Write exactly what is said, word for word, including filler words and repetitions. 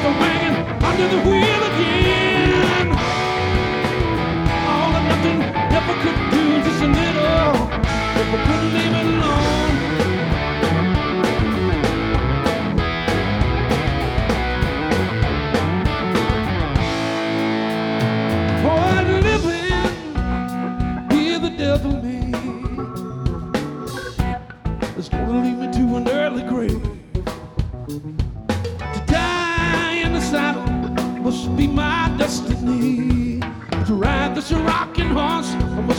are hanging under the wheel again. All that nothing ever could do, just a little, never could leave it alone. Hard living, hear the devil me. It's gonna lead me to an early grave. To die in the saddle must be my destiny. To ride this rocking horse, I must